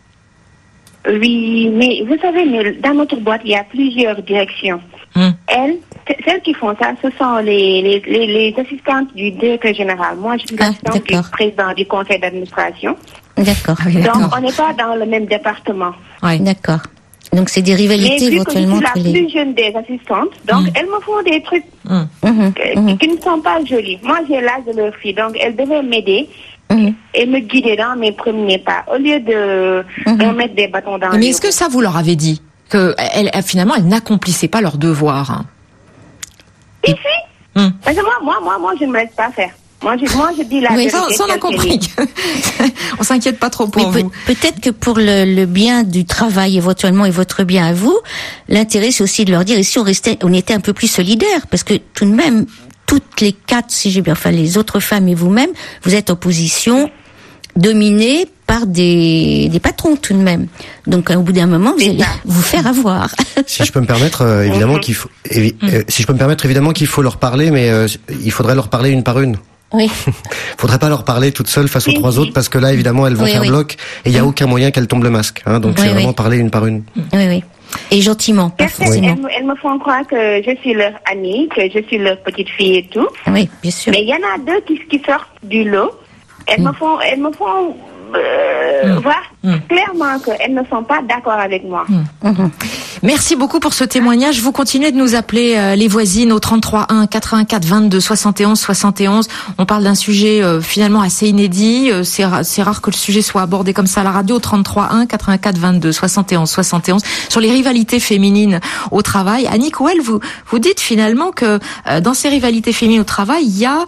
Oui, mais vous savez, dans notre boîte il y a plusieurs directions. Celles qui font ça, ce sont les assistantes du directeur général. Moi, je suis l'assistante du président du conseil d'administration. D'accord. Donc, on n'est pas dans le même département. Oui. D'accord. Donc, c'est des rivalités éventuellement. Mais vu que je suis la plus jeune des assistantes, donc elles me font des trucs qui ne sont pas jolis. Moi, j'ai l'âge de leur fille, donc elles devaient m'aider et me guider dans mes premiers pas, au lieu de me mettre des bâtons dans les roues. Mais est-ce que ça, vous leur avez dit que finalement, elles n'accomplissaient pas leurs devoirs? Si. Parce que moi, je ne me laisse pas faire. Moi, je dis la vérité. Ça, on a compris. On s'inquiète pas trop pour vous. Peut-être que pour le bien du travail éventuellement et votre bien à vous, l'intérêt c'est aussi de leur dire, et si on était un peu plus solidaires, parce que tout de même, toutes les quatre, si j'ai bien, enfin les autres femmes et vous-même, vous êtes en position dominée par des patrons tout de même. Donc au bout d'un moment, vous allez vous faire avoir. Si je peux me permettre, évidemment qu'il faut leur parler, mais il faudrait leur parler une par une. Oui. Faudrait pas leur parler toute seule face aux trois autres, parce que là, évidemment, elles vont faire bloc, et il y a aucun moyen qu'elles tombent le masque. Donc c'est vraiment parler une par une. Oui. Et gentiment, pas forcément. Elles me font croire que je suis leur amie, que je suis leur petite fille et tout. Oui, bien sûr. Mais il y en a deux qui sortent du lot. Elles me font voir clairement qu'elles ne sont pas d'accord avec moi. Merci beaucoup pour ce témoignage. Vous continuez de nous appeler les voisines au 33 1 84 22 71 71. On parle d'un sujet finalement assez inédit. C'est rare que le sujet soit abordé comme ça à la radio. 33 1 84 22 71 71 sur les rivalités féminines au travail. Annick Ouel, vous dites finalement que dans ces rivalités féminines au travail, il y a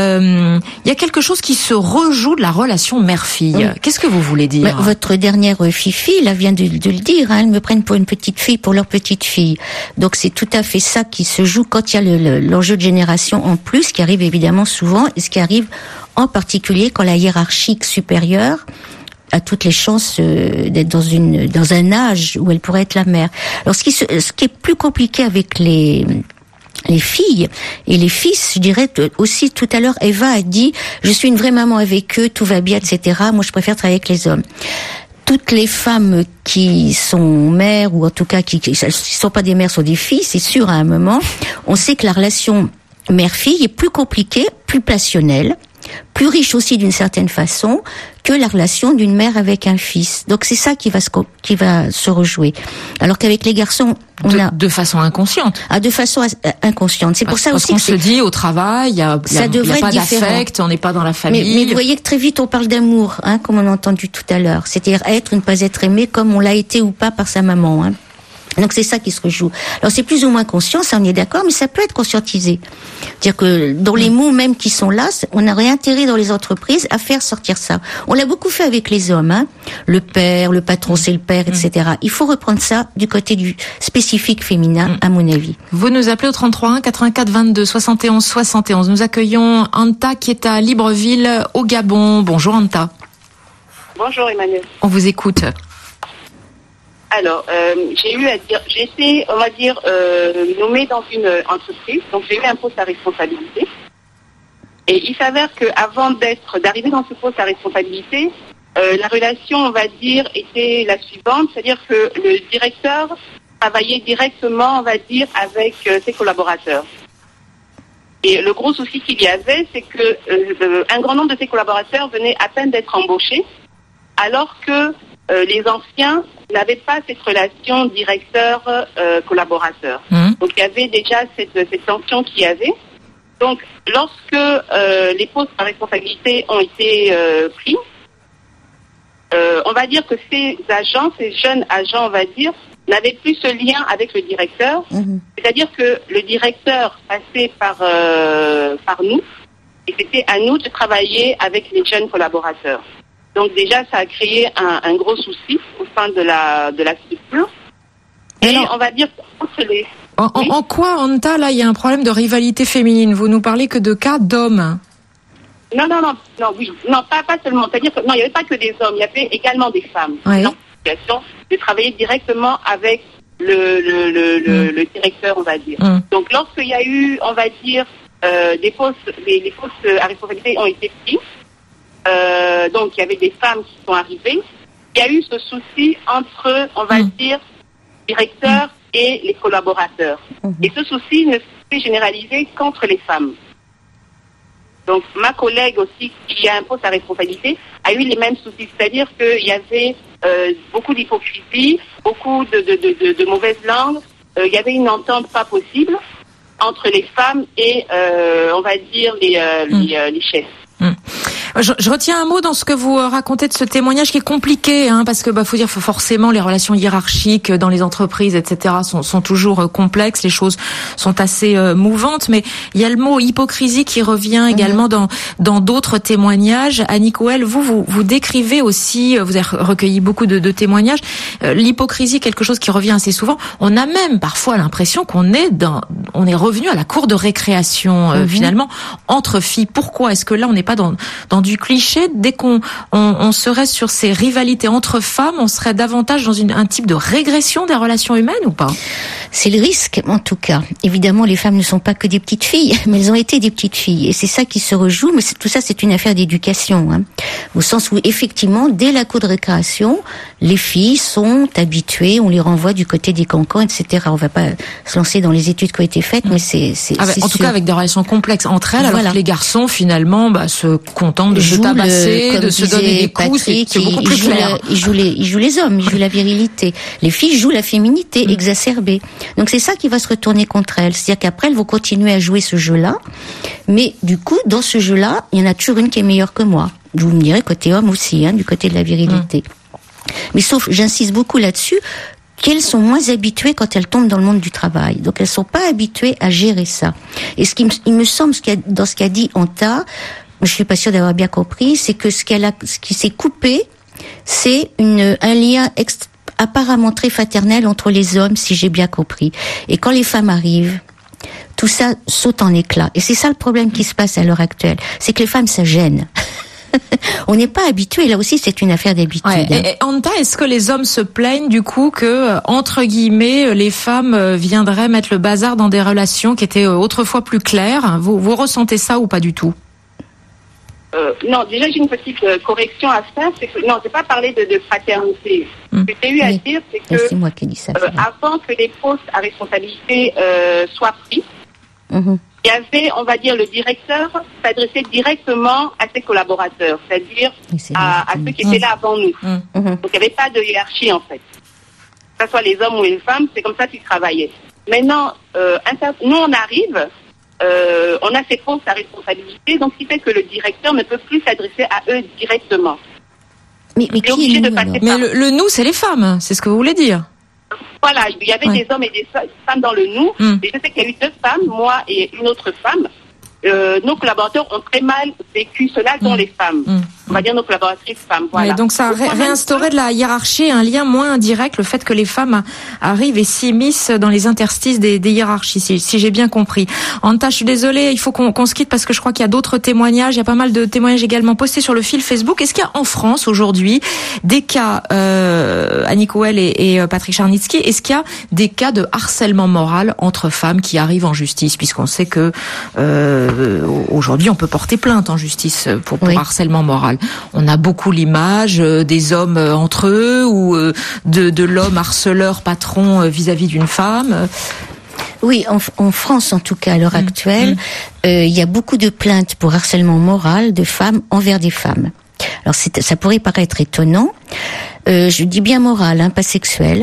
quelque chose qui se rejoue de la relation mère-fille. Qu'est-ce que vous voulez dire? Votre dernière Fifi, là, vient de le dire, hein, elles me prennent pour une petite fille, pour leur petite fille. Donc c'est tout à fait ça qui se joue quand il y a l'enjeu de génération en plus, qui arrive évidemment souvent, et ce qui arrive en particulier quand la hiérarchie supérieure a toutes les chances d'être dans un âge où elle pourrait être la mère. Alors ce qui est plus compliqué avec les filles et les fils, je dirais aussi tout à l'heure, Eva a dit « Je suis une vraie maman avec eux, tout va bien, etc. Moi, je préfère travailler avec les hommes. » Toutes les femmes qui sont mères, ou en tout cas qui sont pas des mères, sont des filles, c'est sûr à un moment, on sait que la relation mère-fille est plus compliquée, plus passionnelle, plus riche aussi d'une certaine façon que la relation d'une mère avec un fils. Donc c'est ça qui va se rejouer. Alors qu'avec les garçons, de façon inconsciente. De façon inconsciente. C'est pour ça parce aussi qu'on se dit au travail, il y a pas d'affect, on n'est pas dans la famille. Mais vous voyez que très vite on parle d'amour, hein, comme on a entendu tout à l'heure. C'est-à-dire être ou ne pas être aimé comme on l'a été ou pas par sa maman, hein. Donc c'est ça qui se rejoue. Alors c'est plus ou moins conscient, ça on y est d'accord, mais ça peut être conscientisé. C'est-à-dire que dans les mots même qui sont là, on aurait intérêt dans les entreprises à faire sortir ça. On l'a beaucoup fait avec les hommes, hein. Le père, le patron c'est le père, etc. Il faut reprendre ça du côté du spécifique féminin, à mon avis. Vous nous appelez au 33 1 84 22 71 71. Nous accueillons Anta qui est à Libreville au Gabon. Bonjour Anta. Bonjour Emmanuel. On vous écoute. Alors, j'ai été, on va dire, nommée dans une entreprise, donc j'ai eu un poste à responsabilité. Et il s'avère qu'avant d'arriver dans ce poste à responsabilité, la relation, on va dire, était la suivante, c'est-à-dire que le directeur travaillait directement, on va dire, avec ses collaborateurs. Et le gros souci qu'il y avait, c'est que un grand nombre de ses collaborateurs venaient à peine d'être embauchés, alors que les anciens n'avaient pas cette relation directeur-collaborateur. Donc il y avait déjà cette tension qu'il y avait. Donc lorsque les postes à responsabilité ont été pris, on va dire que ces jeunes agents, on va dire, n'avaient plus ce lien avec le directeur. C'est-à-dire que le directeur passait par nous, et c'était à nous de travailler avec les jeunes collaborateurs. Donc déjà, ça a créé un gros souci au sein de la structure. Et alors, on va dire entre les... En quoi, Anta, là, il y a un problème de rivalité féminine? Vous nous parlez que de cas d'hommes. Non, pas seulement. C'est-à-dire que non, il n'y avait pas que des hommes, il y avait également des femmes. Oui. Dans cette situation, de travailler directement avec le directeur, on va dire. Donc lorsqu'il y a eu, on va dire, les postes à responsabilité ont été pris. Donc il y avait des femmes qui sont arrivées. Il y a eu ce souci entre, on va dire, directeur et les collaborateurs. Et ce souci ne s'est généralisé qu'entre les femmes. Donc ma collègue aussi, qui a un poste à responsabilité, a eu les mêmes soucis. C'est-à-dire qu'il y avait beaucoup d'hypocrisie, beaucoup de mauvaises langues. Il y avait une entente pas possible entre les femmes et, on va dire, les chefs. Je retiens un mot dans ce que vous racontez de ce témoignage qui est compliqué, hein, parce que faut dire forcément les relations hiérarchiques dans les entreprises, etc. sont toujours complexes, les choses sont assez mouvantes, mais il y a le mot hypocrisie qui revient également dans d'autres témoignages. Annick Ouel, vous décrivez aussi, vous avez recueilli beaucoup de témoignages, l'hypocrisie, quelque chose qui revient assez souvent. On a même parfois l'impression qu'on est revenu à la cour de récréation finalement entre filles. Pourquoi est-ce que là on n'est pas dans du cliché? Dès qu'on serait sur ces rivalités entre femmes, on serait davantage dans un type de régression des relations humaines ou pas? C'est le risque, en tout cas. Évidemment, les femmes ne sont pas que des petites filles, mais elles ont été des petites filles. Et c'est ça qui se rejoue, mais tout ça, c'est une affaire d'éducation. Hein. Au sens où, effectivement, dès la cour de récréation, les filles sont habituées, on les renvoie du côté des cancans, etc. On va pas se lancer dans les études qui ont été faites, mais c'est en tout cas, avec des relations complexes entre elles, alors que les garçons, finalement, se contentent de se tabasser, de se donner des coups, c'est beaucoup plus clair. Ils jouent les hommes, ils jouent la virilité. Les filles jouent la féminité exacerbée. Donc c'est ça qui va se retourner contre elles. C'est-à-dire qu'après, elles vont continuer à jouer ce jeu-là. Mais du coup, dans ce jeu-là, il y en a toujours une qui est meilleure que moi. Vous me direz côté homme aussi, du côté de la virilité. Mais sauf, j'insiste beaucoup là-dessus, qu'elles sont moins habituées quand elles tombent dans le monde du travail. Donc elles sont pas habituées à gérer ça. Et il me semble, dans ce qu'a dit Anta, je suis pas sûre d'avoir bien compris, c'est que ce qui s'est coupé, c'est un lien apparemment très fraternel entre les hommes, si j'ai bien compris. Et quand les femmes arrivent, tout ça saute en éclats. Et c'est ça le problème qui se passe à l'heure actuelle. C'est que les femmes, ça gêne. On n'est pas habitué. Là aussi, c'est une affaire d'habitude. Et Anta, est-ce que les hommes se plaignent du coup que, entre guillemets, les femmes viendraient mettre le bazar dans des relations qui étaient autrefois plus claires? Vous ressentez ça ou pas du tout? Non, déjà j'ai une petite correction à faire, c'est que non, j'ai pas parlé de fraternité. Ce que j'ai eu à dire, c'est que c'est moi qui dis ça, avant que les postes à responsabilité soient pris, il y avait, on va dire, le directeur s'adressait directement à ses collaborateurs, c'est-à-dire à ceux qui étaient là avant nous. Donc il n'y avait pas de hiérarchie en fait. Que ce soit les hommes ou les femmes, c'est comme ça qu'ils travaillaient. Maintenant, nous on arrive. On a ces postes à responsabilité, donc ce qui fait que le directeur ne peut plus s'adresser à eux directement. Mais qui est nous, mais le nous, c'est les femmes, c'est ce que vous voulez dire? Voilà, il y avait des hommes et des femmes dans le nous, et je sais qu'il y a eu 2 femmes, moi et une autre femme. Nos collaborateurs ont très mal vécu cela, dont les femmes. On va dire nos collaboratrices femmes. Voilà. Ouais, donc ça a réinstauré de la hiérarchie, un lien moins indirect, le fait que les femmes arrivent et s'immiscent dans les interstices des hiérarchies, si j'ai bien compris. Anta, je suis désolée, il faut qu'on se quitte parce que je crois qu'il y a d'autres témoignages. Il y a pas mal de témoignages également postés sur le fil Facebook. Est-ce qu'il y a en France aujourd'hui des cas, Annick Houel et Patrick Charnitsky, est-ce qu'il y a des cas de harcèlement moral entre femmes qui arrivent en justice, puisqu'on sait que aujourd'hui on peut porter plainte en justice pour harcèlement moral. On a beaucoup l'image des hommes entre eux ou de l'homme harceleur patron vis-à-vis d'une femme. Oui, en France en tout cas à l'heure actuelle, il y a beaucoup de plaintes pour harcèlement moral de femmes envers des femmes. Alors ça pourrait paraître étonnant. Je dis bien moral, pas sexuel.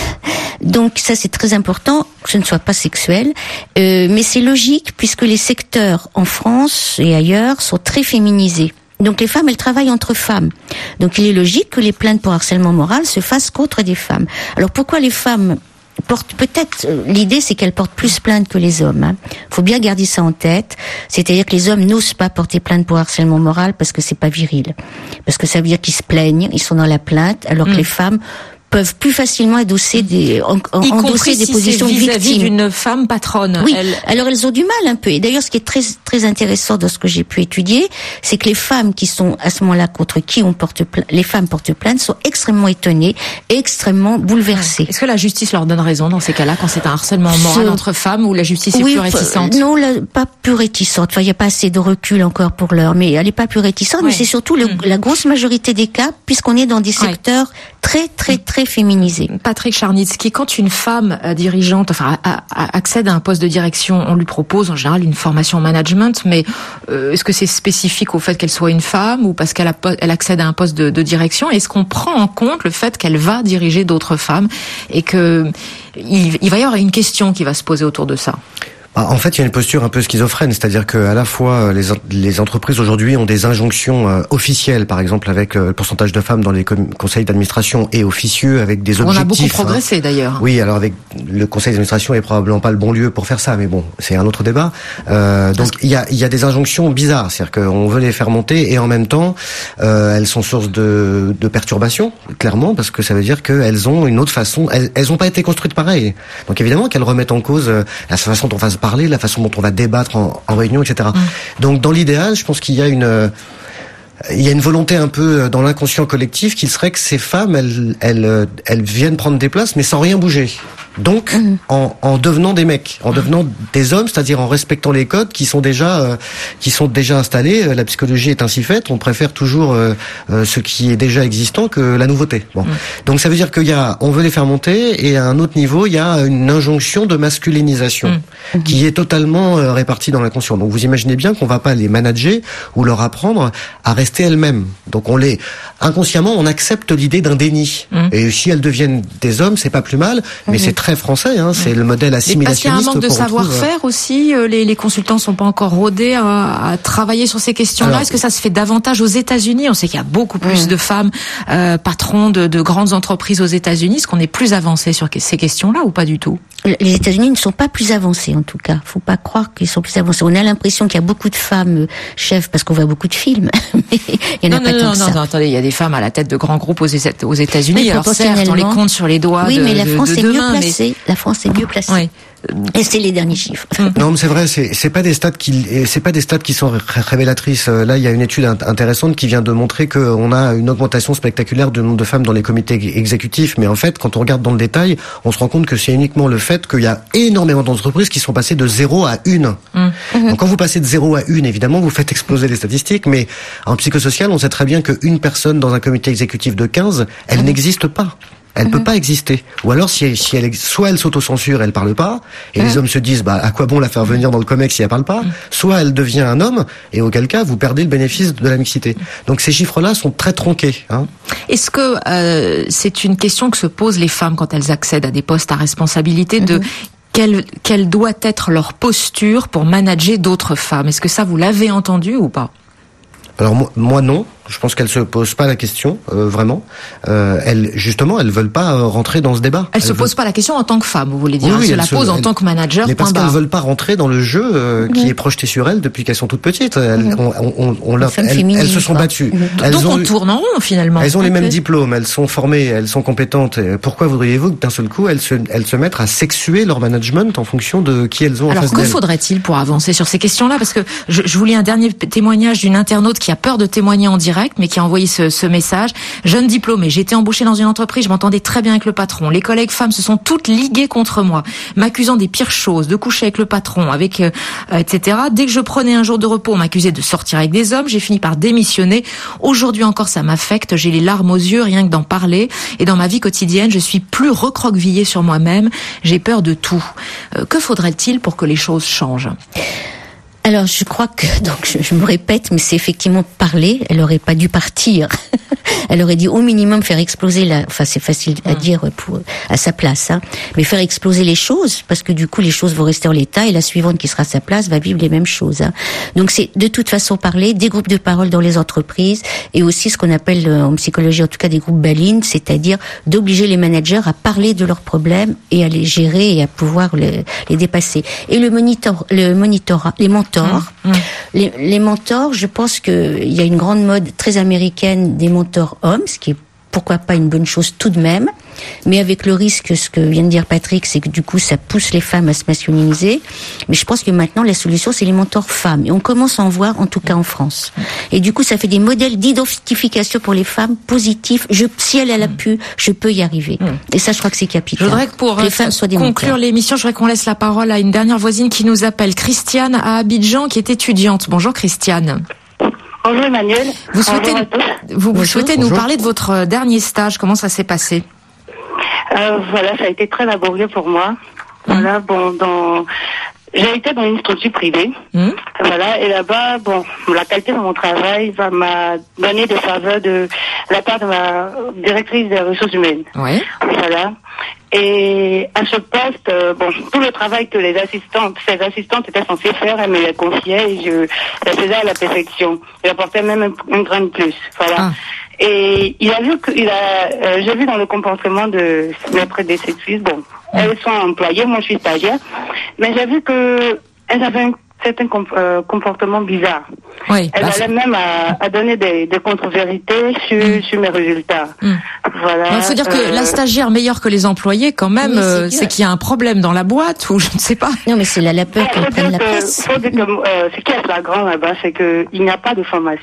Donc ça c'est très important que ce ne soit pas sexuel, mais c'est logique puisque les secteurs en France et ailleurs sont très féminisés. Donc les femmes, elles travaillent entre femmes. Donc il est logique que les plaintes pour harcèlement moral se fassent contre des femmes. Alors pourquoi les femmes portent, peut-être l'idée c'est qu'elles portent plus plainte que les hommes. Faut bien garder ça en tête. C'est-à-dire que les hommes n'osent pas porter plainte pour harcèlement moral parce que c'est pas viril. Parce que ça veut dire qu'ils se plaignent, ils sont dans la plainte, alors que les femmes peuvent plus facilement endosser des positions vis-à-vis d'une femme patronne. Oui. Alors elles ont du mal un peu. Et d'ailleurs, ce qui est très très intéressant dans ce que j'ai pu étudier, c'est que les femmes qui sont à ce moment-là contre qui les femmes portent plainte sont extrêmement étonnées, extrêmement bouleversées. Est-ce que la justice leur donne raison dans ces cas-là, quand c'est un harcèlement moral entre femmes, ou la justice est plus réticente? Non, pas plus réticente. Enfin, il n'y a pas assez de recul encore pour l'heure, mais elle n'est pas plus réticente. Mais c'est surtout la grosse majorité des cas, puisqu'on est dans des secteurs très très très féminisé. Patrick Charnitsky, quand une femme dirigeante, accède à un poste de direction, on lui propose en général une formation en management, mais est-ce que c'est spécifique au fait qu'elle soit une femme ou parce qu'elle accède à un poste de direction? Est-ce qu'on prend en compte le fait qu'elle va diriger d'autres femmes et que il va y avoir une question qui va se poser autour de ça? En fait, il y a une posture un peu schizophrène, c'est-à-dire que à la fois les entreprises aujourd'hui ont des injonctions officielles, par exemple avec le pourcentage de femmes dans les conseils d'administration, et officieux avec des objectifs. On a beaucoup progressé d'ailleurs. Oui, alors avec le conseil d'administration est probablement pas le bon lieu pour faire ça, mais bon, c'est un autre débat. Donc il y a des injonctions bizarres, c'est-à-dire qu'on veut les faire monter et en même temps elles sont source de perturbations, clairement, parce que ça veut dire qu'elles ont une autre façon. Elles ont pas été construites pareil. Donc évidemment qu'elles remettent en cause la façon dont on va se parler, la façon dont on va débattre en réunion, etc. Donc dans l'idéal, je pense qu'il y a une volonté un peu dans l'inconscient collectif qui serait que ces femmes, elles viennent prendre des places, mais sans rien bouger. Donc, en devenant des mecs, en devenant des hommes, c'est-à-dire en respectant les codes qui sont déjà installés. La psychologie est ainsi faite. On préfère toujours ce qui est déjà existant que la nouveauté. Bon, donc ça veut dire on veut les faire monter, et à un autre niveau, il y a une injonction de masculinisation qui est totalement répartie dans l'inconscient. Donc vous imaginez bien qu'on va pas les manager ou leur apprendre à rester elles-mêmes. Donc inconsciemment, on accepte l'idée d'un déni. Et si elles deviennent des hommes, c'est pas plus mal, mais c'est très français, hein, c'est le modèle assimilationniste. Parce qu'il y a un manque de savoir-faire aussi, les consultants sont pas encore rodés à travailler sur ces questions-là. Alors, est-ce que ça se fait davantage aux États-Unis? On sait qu'il y a beaucoup plus de femmes patrons de grandes entreprises aux États-Unis. Est-ce qu'on est plus avancé sur ces questions-là ou pas du tout? Les États-Unis ne sont pas plus avancés, en tout cas. Faut pas croire qu'ils sont plus avancés. On a l'impression qu'il y a beaucoup de femmes chefs parce qu'on voit beaucoup de films, mais il y en a pas tant que ça. Non, attendez, il y a des femmes à la tête de grands groupes aux États-Unis. Alors certes, on les compte sur les doigts. Oui, mais la France est mieux placée. La France est mieux placée. Oui. Et c'est les derniers chiffres. Non, mais c'est vrai, c'est pas des stats qui sont révélatrices. Là, il y a une étude intéressante qui vient de montrer qu'on a une augmentation spectaculaire du nombre de femmes dans les comités exécutifs. Mais en fait, quand on regarde dans le détail, on se rend compte que c'est uniquement le fait qu'il y a énormément d'entreprises qui sont passées de 0 à 1. Donc quand vous passez de 0 à 1, évidemment, vous faites exploser les statistiques. Mais en psychosocial, on sait très bien qu'une personne dans un comité exécutif de 15, elle n'existe pas. Elle peut pas exister. Ou alors, si elle, soit elle s'auto-censure, elle parle pas, et les hommes se disent, à quoi bon la faire venir dans le comex si elle parle pas? Soit elle devient un homme, et auquel cas, vous perdez le bénéfice de la mixité. Donc ces chiffres-là sont très tronqués, hein. Est-ce que c'est une question que se posent les femmes quand elles accèdent à des postes à responsabilité de quelle doit être leur posture pour manager d'autres femmes? Est-ce que ça, vous l'avez entendu ou pas? Alors moi non. Je pense qu'elles se posent pas la question, vraiment. Elles veulent pas rentrer dans ce débat. Elles se posent pas la question en tant que femme, vous voulez dire. Oui, elles se la posent en tant que manager. Mais parce qu'elles veulent pas rentrer dans le jeu qui est projeté sur elles depuis qu'elles sont toutes petites. Elles se sont battues. Donc on tourne en rond finalement. Elles ont les mêmes diplômes, elles sont formées, elles sont compétentes. Pourquoi voudriez-vous que d'un seul coup elles se mettent à sexuer leur management en fonction de qui elles ont en face d'elles? Alors que faudrait-il pour avancer sur ces questions-là? Parce que je vous lis un dernier témoignage d'une internaute qui a peur de témoigner en direct, mais qui a envoyé ce message. Jeune diplômée, j'ai été embauchée dans une entreprise, je m'entendais très bien avec le patron. Les collègues femmes se sont toutes liguées contre moi, m'accusant des pires choses, de coucher avec le patron, etc. Dès que je prenais un jour de repos, on m'accusait de sortir avec des hommes. J'ai fini par démissionner. Aujourd'hui encore, ça m'affecte. J'ai les larmes aux yeux, rien que d'en parler. Et dans ma vie quotidienne, je suis plus recroquevillée sur moi-même. J'ai peur de tout. Que faudrait-il pour que les choses changent? Alors, je crois que, donc, je me répète, mais c'est effectivement parler. Elle aurait pas dû partir. Elle aurait dit au minimum faire exploser enfin, c'est facile à dire à sa place, hein. Mais faire exploser les choses, parce que du coup, les choses vont rester en l'état et la suivante qui sera à sa place va vivre les mêmes choses, hein. Donc, c'est de toute façon parler, des groupes de parole dans les entreprises et aussi ce qu'on appelle en psychologie, en tout cas des groupes balines, c'est-à-dire d'obliger les managers à parler de leurs problèmes et à les gérer et à pouvoir les dépasser. Et les mentors, les mentors, je pense qu'il y a une grande mode très américaine des mentors hommes, ce qui est pourquoi pas une bonne chose tout de même, mais avec le risque, ce que vient de dire Patrick, c'est que du coup ça pousse les femmes à se masculiniser. Mais je pense que maintenant la solution c'est les mentors femmes, et on commence à en voir en tout cas en France. Et du coup ça fait des modèles d'identification pour les femmes positifs. Si elle a pu, je peux y arriver. Et ça je crois que c'est capital. Je voudrais que pour conclure l'émission, je voudrais qu'on laisse la parole à une dernière voisine qui nous appelle, Christiane à Abidjan, qui est étudiante. Bonjour Christiane. Bonjour Emmanuel. Vous souhaitez nous parler de votre dernier stage. Comment ça s'est passé? Voilà, ça a été très laborieux pour moi. Voilà, j'ai été dans une structure privée. Voilà, et là-bas, la qualité de mon travail m'a donné des faveurs de la part de ma directrice des ressources humaines. Oui. Voilà. Et à ce poste, tout le travail que ces assistantes étaient censées faire, elles me les confiaient et je le faisais à la perfection. J'apportais même un grain de plus. Voilà. Et j'ai vu dans le comportement de mes prédécesseuses, elles sont employées, moi je suis stagiaire, mais j'ai vu que elles avaient un certain comportement bizarre. Oui, elles allaient même à donner des contre-vérités sur mes résultats. Voilà. Il faut dire que la stagiaire meilleure que les employés, quand même, c'est qu'il y a un problème dans la boîte, ou je ne sais pas. Non, mais c'est la peur qu'elle prenne la place. Faut dire que ce qui est flagrant là-bas, c'est qu'il n'y a pas de formation.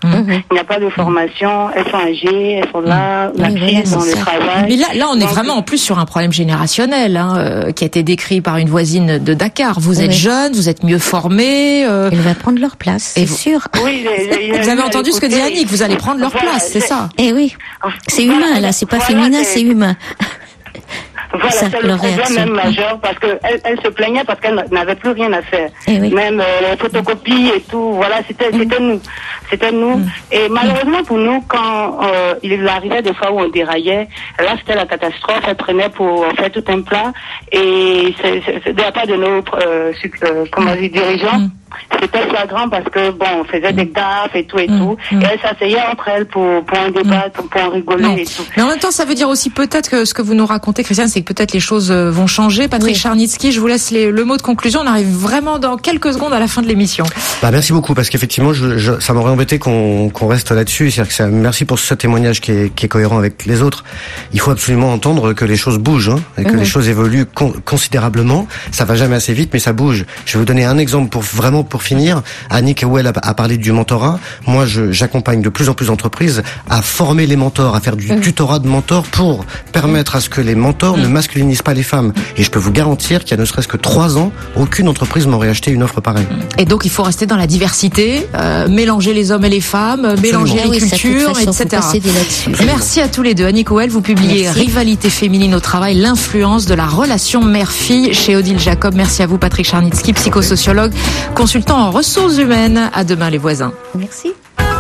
Il n'y a pas de formation, elles sont âgées, elles sont là, la crise dans le travail. Mais là, on est vraiment en plus sur un problème générationnel, qui a été décrit par une voisine de Dakar. Vous êtes jeune, vous êtes mieux formés. Elle va prendre leur place, c'est sûr. Oui, vous avez entendu ce que dit Annick, vous allez prendre leur place, c'est ça. Eh oui, c'est humain là, c'est pas féminin, c'est humain. Voilà, c'est le problème même majeur, parce que elle se plaignait parce qu'elle n'avait plus rien à faire. Même les photocopies et tout, voilà, c'était nous. Et malheureusement pour nous, quand il arrivait des fois où on déraillait, là c'était la catastrophe, elle prenait pour faire tout un plat, et c'est de la part de nos dirigeants. C'était flagrant parce que on faisait des gaffes et tout et tout, et elles s'asseyaient entre elles pour en débattre, pour en rigoler et tout. Mais en même temps, ça veut dire aussi peut-être que ce que vous nous racontez, Christiane, c'est que peut-être les choses vont changer. Patrick Charnitsky, je vous laisse le mot de conclusion. On arrive vraiment dans quelques secondes à la fin de l'émission. Merci beaucoup, parce qu'effectivement, ça m'aurait embêté qu'on reste là-dessus. C'est-à-dire que merci pour ce témoignage qui est cohérent avec les autres. Il faut absolument entendre que les choses bougent, et que les choses évoluent considérablement. Ça va jamais assez vite, mais ça bouge. Je vais vous donner un exemple pour finir. Annick Houel a parlé du mentorat. Moi, j'accompagne de plus en plus d'entreprises à former les mentors, à faire du tutorat de mentors pour permettre à ce que les mentors ne masculinisent pas les femmes. Et je peux vous garantir qu'il y a ne serait-ce que 3 ans, aucune entreprise m'aurait acheté une offre pareille. Et donc, il faut rester dans la diversité, mélanger les hommes et les femmes, mélanger les cultures, etc. Merci à tous les deux. Annick Houel, vous publiez Rivalité féminine au travail, l'influence de la relation mère-fille chez Odile Jacob. Merci à vous, Patrick Charnitsky, psychosociologue, consultant en ressources humaines. À demain, les voisins. Merci.